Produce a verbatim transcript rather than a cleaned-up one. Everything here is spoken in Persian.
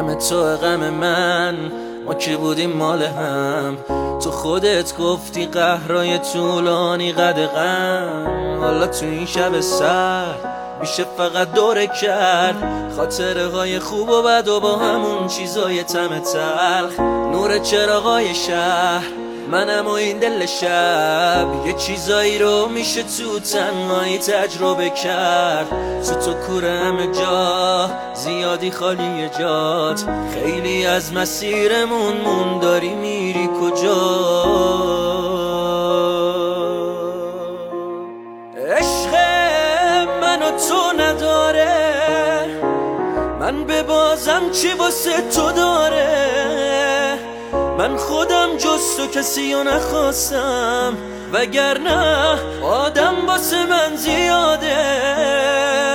غم تو غم من، ما که بودیم مال هم. تو خودت گفتی قهرای طولانی قد غم، حالا تو این شب سرد میشه فقط دوره کرد خاطره های خوب و بد و با همون چیزای طعم تلخ. نور چراغای شهر منم و این دل شب، یه چیزایی رو میشه تو تنهایی تجربه کرد. تو تو کوره همه جا زیادی خالی جات، خیلی از مسیرمون مون داری میری کجا. عشق من و تو نداره، من ببازم چی واسه تو داره. من خودم جز تو کسی رو نخواستم، وگرنه آدم واسه من زیاده.